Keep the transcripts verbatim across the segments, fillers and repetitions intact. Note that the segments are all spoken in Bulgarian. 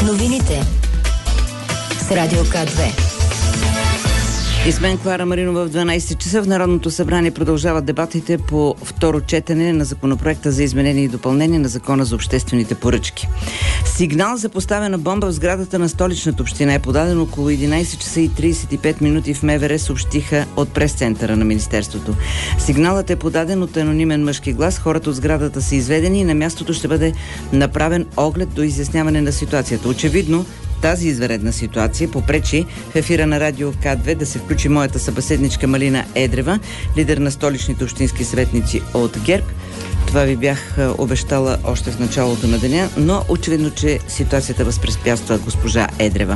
Новините с Радио К две. И с мен Клара Маринова в дванайсет часа в Народното събрание продължават дебатите по второ четене на законопроекта за изменение и допълнение на Закона за обществените поръчки. Сигнал за поставена бомба в сградата на Столичната община е подаден около единайсет часа и трийсет и пет минути в МВР, съобщиха от прес-центъра на Министерството. Сигналът е подаден от анонимен мъжки глас. Хората от сградата са изведени и на мястото ще бъде направен оглед до изясняване на ситуацията. Очевидно, тази извънредна ситуация попречи в ефира на Радио К две да се включи моята събеседничка Малина Едрева, лидер на столичните общински съветници от ГЕРБ. Това ви бях обещала още в началото на деня, но очевидно, че ситуацията възпрепятства госпожа Едрева.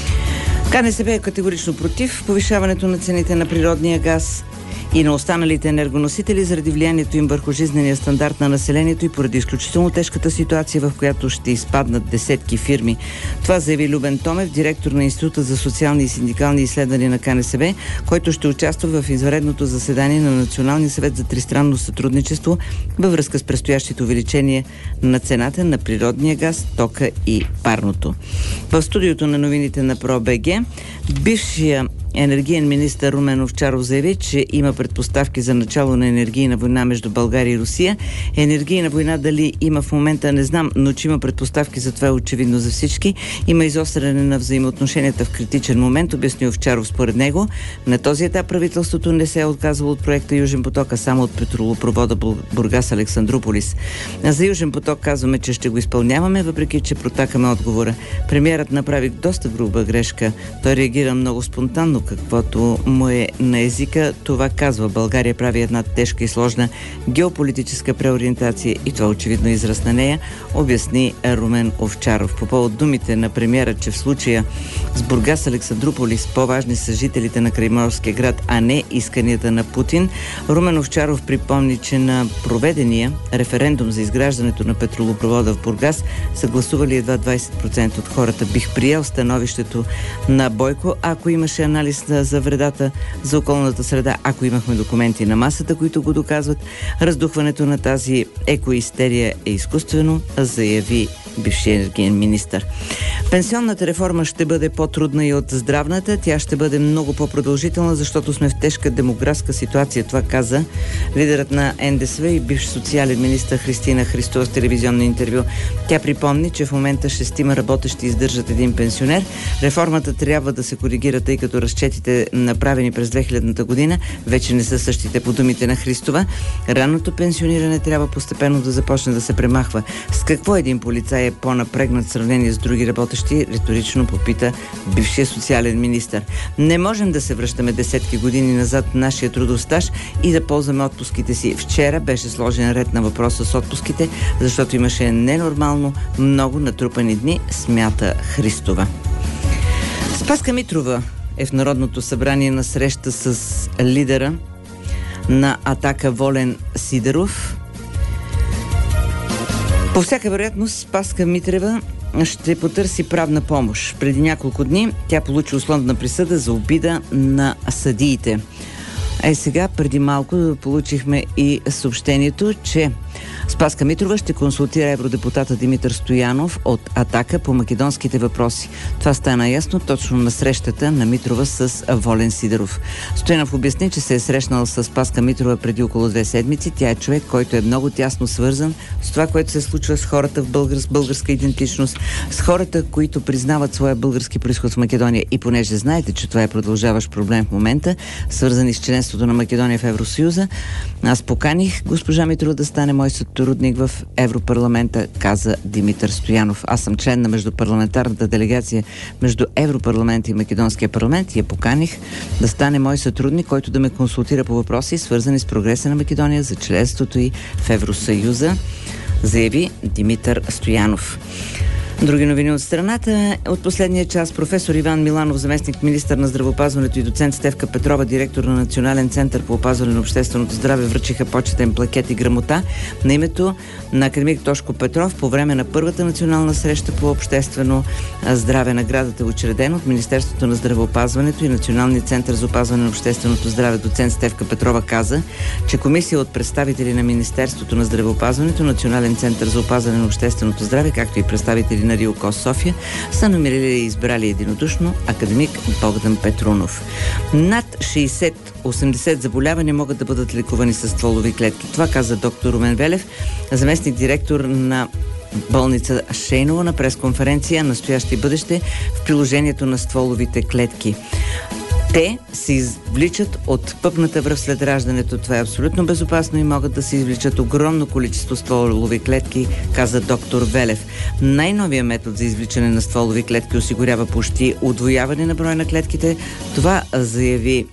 КНСБ е категорично против повишаването на цените на природния газ и на останалите енергоносители заради влиянието им върху жизнения стандарт на населението и поради изключително тежката ситуация, в която ще изпаднат десетки фирми. Това заяви Любен Томев, директор на Института за социални и синдикални изследвания на КНСБ, който ще участва в извънредното заседание на Националния съвет за тристранно сътрудничество във връзка с предстоящите увеличение на цената на природния газ, тока и парното. В студиото на новините на ПРО.БГ бившия енергиен министър Румен Овчаров заяви, че има предпоставки за начало на енергийна война между България и Русия. Енергийна война дали има в момента, не знам, но че има предпоставки, за това е очевидно за всички. Има изостряне на взаимоотношенията в критичен момент, обясни Овчаров. Според него, на този етап правителството не се е отказало от проекта Южен поток, а само от петролопровода Бургас Александруполис. За Южен поток казваме, че ще го изпълняваме, въпреки че протакаме отговора. Премиерът направи доста груба грешка. Той реагира много спонтанно, каквото му е на езика. Това казва: България прави една тежка и сложна геополитическа преориентация и това очевидно е израз на нея, обясни Румен Овчаров. По повод думите на премиера, че в случая с Бургас Александруполис по-важни са жителите на крайморския град, а не исканията на Путин, Румен Овчаров припомни, че на проведения референдум за изграждането на петролопровода в Бургас са гласували едва двайсет процента от хората. Бих приел становището на Бойко, ако имаше анализ за вредата за околната среда, ако имахме документи на масата, които го доказват. Раздухването на тази екоистерия е изкуствено, заяви бившия енергиен министър. Пенсионната реформа ще бъде по-трудна и от здравната. Тя ще бъде много по-продължителна, защото сме в тежка демографска ситуация. Това каза лидерът на Н Д С В и бивш социален министър Христина Христова в телевизионно интервю. Тя припомни, че в момента шестима работещи издържат един пенсионер. Реформата трябва да се коригира, тъй като разчетите, направени през две хилядната година, вече не са същите. По думите на Христова, ранното пенсиониране трябва постепенно да започне да се премахва. С какво един полицай е по-напрегнат в сравнение с други работещи, риторично попита бившия социален министър. Не можем да се връщаме десетки години назад в нашия трудов стаж и да ползваме отпуските си. Вчера беше сложен ред на въпроса с отпуските, защото имаше ненормално много натрупани дни, смята Христова. Спаска Митрова е в Народното събрание на среща с лидера на Атака Волен Сидеров. По всяка вероятност Спаска Митрева ще потърси правна помощ. Преди няколко дни тя получи условна присъда за обида на съдиите. Е, сега, преди малко, получихме и съобщението, че Спаска Митрова ще консултира евродепутата Димитър Стоянов от Атака по македонските въпроси. Това стана ясно точно на срещата на Митрова с Волен Сидеров. Стоянов обясни, че се е срещнал с Спаска Митрова преди около две седмици. Тя е човек, който е много тясно свързан с това, което се случва с хората в българ, с българска идентичност, с хората, които признават своя български произход в Македония. И понеже знаете, че това е продължаващ проблем в момента, свързани с членството на Македония в Евросъюза, аз поканих госпожа Митрова да стане мой сътрудник в Европарламента, каза Димитър Стоянов. Аз съм член на междупарламентарната делегация между Европарламента и Македонския парламент и я поканих да стане мой сътрудник, който да ме консултира по въпроси, свързани с прогреса на Македония за членството й в Евросъюза, заяви Димитър Стоянов. Други новини от страната. От последния час професор Иван Миланов, заместник министър на здравеопазването, и доцент Стефка Петрова, директор на Национален център по опазване на общественото здраве, връчиха почетен плакет и грамота на името на академик Тошко Петров по време на първата национална среща по обществено здраве. Наградата е учредена от Министерството на здравеопазването и Националния център за опазване на общественото здраве. Доцент Стефка Петрова каза, че комисия от представители на Министерството на здравеопазването, Национален център за опазване на общественото здраве, както и представители на на РИОКОС София са номерили и избрали единодушно академик Богдан Петрунов. Над шейсет-осемдесет заболявания могат да бъдат лекувани с стволови клетки. Това каза доктор Румен Велев, заместник директор на болница Шейново на пресконференция "Настояще и бъдеще" в приложението на стволовите клетки. Те се извличат от пъпната връв след раждането. Това е абсолютно безопасно и могат да се извличат огромно количество стволови клетки, каза доктор Велев. Най-новият метод за извличане на стволови клетки осигурява почти удвояване на броя на клетките. Това заяви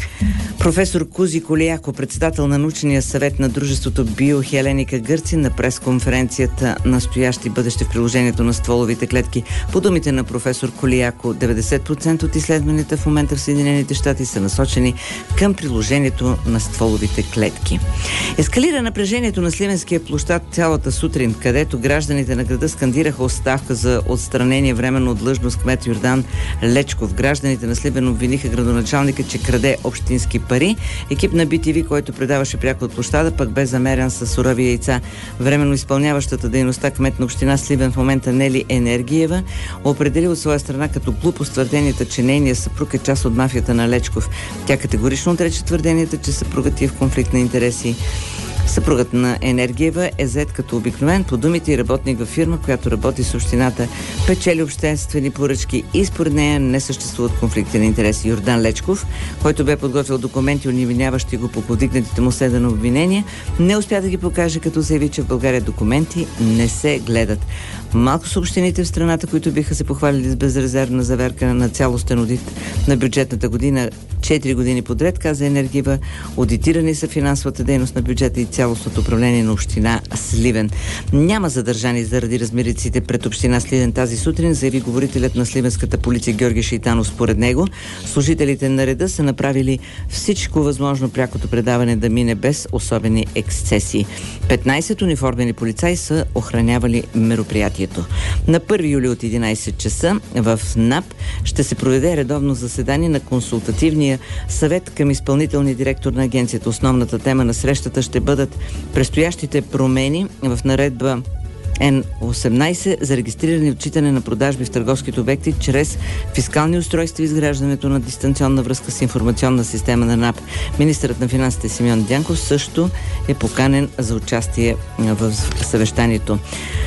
професор Кузи Колияко, председател на научния съвет на дружеството Биохеленика Гърци на пресконференцията "Настояще и бъдеще" в приложението на стволовите клетки. По думите на професор Колияко, деветдесет процента от изследванията в момента в Съединените щати са насочени към приложението на стволовите клетки. Ескалира напрежението на Сливенския площад цялата сутрин, където гражданите на града скандираха оставка за отстранение временно от длъжност кмет Йордан Лечков. Гражданите на Сливен обвиниха градоначалника, че краде общински пари. Екип на Би Ти Ви, който предаваше пряко от площада, пък бе замерен с сурови яйца. Временно изпълняващата дейността кмет на община Сливен в момента Нели Енергиева определи от своя страна като глупост твърденията, че нейният съпруг е част от мафията на Лечков. Тя категорично отрече твърденията, че съпругът е в конфликт на интереси. Съпругът на Енергиева е зает като обикновен, по думите и работник във фирма, която работи с общината, печели обществени поръчки и според нея не съществуват конфликти на интереси. Йордан Лечков, който бе подготвил документи, унивиняващи го по повдигнатите му седем обвинения, не успя да ги покаже, като заяви, че в България документи не се гледат. Малко са общините в страната, които биха се похвалили с безрезервна заверка на цялостен одит на бюджетната година четири години подред, каза Енергиева. Одитирани са финансовата дейност на бюджета и цялостното управление на община Сливен. Няма задържани заради размериците пред община Сливен тази сутрин, заяви говорителят на сливенската полиция Георги Шейтанов. Според него, служителите на реда са направили всичко възможно прякото предаване да мине без особени ексцесии. петнайсет униформени полицаи са охранявали мероприятието. На първи юли от единайсет часа в НАП ще се проведе редовно заседание на консултативния съвет към изпълнителния директор на агенцията. Основната тема на срещата ще бъдат предстоящите промени в наредба Н осемнайсет за регистриране и отчитане на продажби в търговските обекти чрез фискални устройства и изграждането на дистанционна връзка с информационна система на НАП. Министърът на финансите Симеон Дянков също е поканен за участие в съвещанието.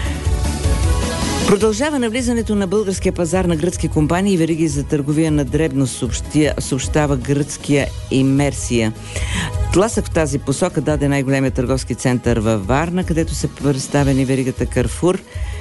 Продължава навлизането на българския пазар на гръцки компании и вериги за търговия на дребно, съобщава гръцкия Имерсия. Тласък в тази посока даде най-големия търговски център във Варна, където са представени веригата Карфур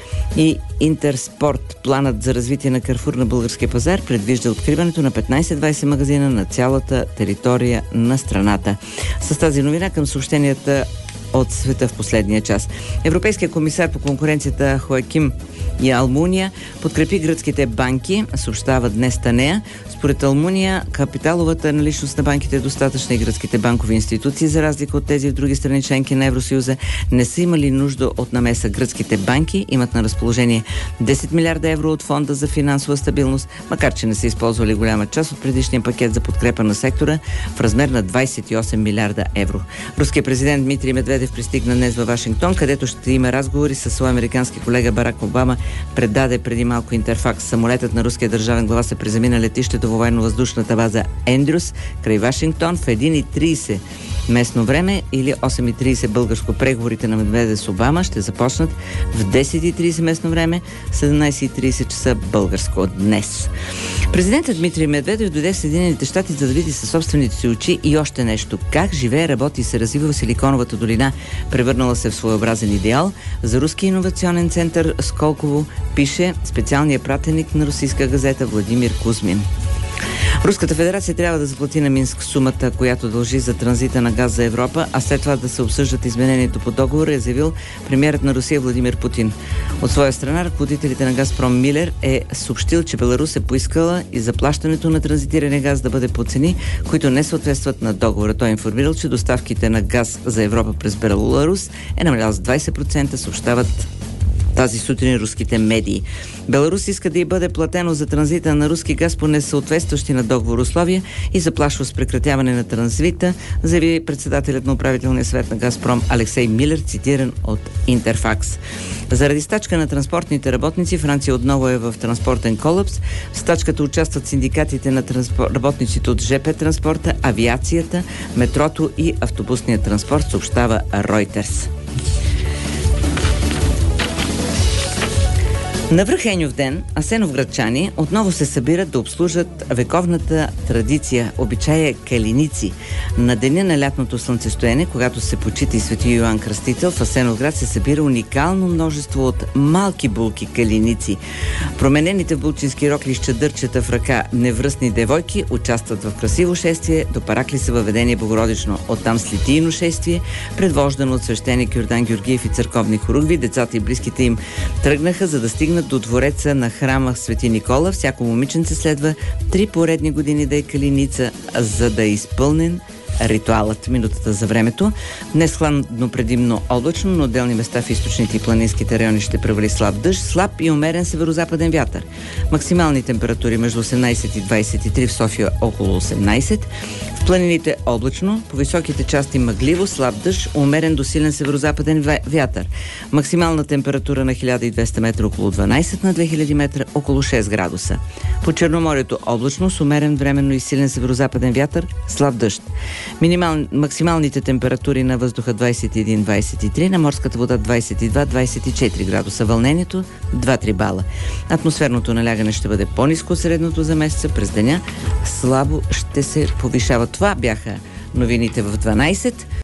и Интерспорт. Планът за развитие на Карфур на българския пазар предвижда откриването на петнайсет-двайсет магазина на цялата територия на страната. С тази новина към съобщенията от света в последния час. Европейския комисар по конкуренцията Хоаким и Алмуния подкрепи гръцките банки, съобщава днес Танея. Според Алмуния, капиталовата наличност на банките е достатъчна и гръцките банкови институции, за разлика от тези в други страни членки на Евросъюза, не са имали нужда от намеса. Гръцките банки имат на разположение десет милиарда евро от фонда за финансова стабилност, макар че не са използвали голяма част от предишния пакет за подкрепа на сектора в размер на двайсет и осем милиарда евро. Руският президент Дмитрий Медведев пристигна днес във Вашингтон, където ще има разговори с своя американски колега Барак Обама. Предаде преди малко Интерфакс. Самолетът на руския държавен глава се приземи летището във военно-въздушната база Ендрюс край Вашингтон в един и трийсет местно време или осем и трийсет българско. Преговорите на Медведев с Обама ще започнат в десет и трийсет местно време, седемнайсет и трийсет часа българско днес. Президентът Дмитрий Медведев дойде в Съединените щати, за да види със собствените си очи и още нещо. Как живее, работи и се развива в Силиконовата долина, превърнала се в своеобразен идеал за Руски иновационен център Сколково, пише специалният пратеник на русийска газета Владимир Кузмин. Руската федерация трябва да заплати на Минск сумата, която дължи за транзита на газ за Европа, а след това да се обсъждат изменението по договора, е заявил премиерът на Русия Владимир Путин. От своя страна, ръководителите на Газпром Милер е съобщил, че Беларус е поискала и заплащането на транзитирания газ да бъде по цени, които не съответстват на договора. Той е информирал, че доставките на газ за Европа през Беларус е намалял с двайсет процента, съобщават тази сутрин руските медии. Беларус иска да й бъде платено за транзита на руски газ по несъответстващи на договор условия и заплашва с прекратяване на транзита, заяви председателят на управителния съвет на Газпром Алексей Милер, цитиран от Интерфакс. Заради стачка на транспортните работници, Франция отново е в транспортен колапс. В стачката участват синдикатите на транспор... работниците от ЖП транспорта, авиацията, метрото и автобусния транспорт, съобщава Reuters. На Връхеньов ден асеновградчани отново се събират да обслужат вековната традиция, обичая калиници. На деня на лятното слънцестояние, когато се почита и свети Йоан Кръстител, в Асеновград се събира уникално множество от малки булки калиници. Променените в булчински рокли с чадърчета в ръка невръстни девойки участват в красиво шествие до Параклиса въведение Богородично. Оттам с литийно шествие, предвождано от свещеник Йордан Георгиев и църковни хоругви. Децата и близките им тръгнаха, за да стигнат до двореца на храма Свети Никола. Всяко момиченце следва три поредни години да е калиница, за да е изпълнен ритуалът. Минутата за времето. Днес хладно, предимно облачно, но отделни места в източните и планинските райони ще превали слаб дъжд, слаб и умерен северозападен вятър. Максимални температури между осемнайсет и двайсет и три, в София около осемнайсет. В планините облачно, по високите части мъгливо, слаб дъжд, умерен до силен северозападен вятър. Максимална температура на хиляда и двеста метра около дванайсет, на две хиляди метра около шест градуса. По Черноморието облачно, с умерен временно и силен северозападен вятър, слаб дъжд. Минимал, максималните температури на въздуха двайсет и един до двайсет и три, на морската вода двайсет и два до двайсет и четири градуса, вълнението два-три бала. Атмосферното налягане ще бъде по-ниско от средното за месеца, през деня слабо ще се повишава. Това бяха новините в дванайсет.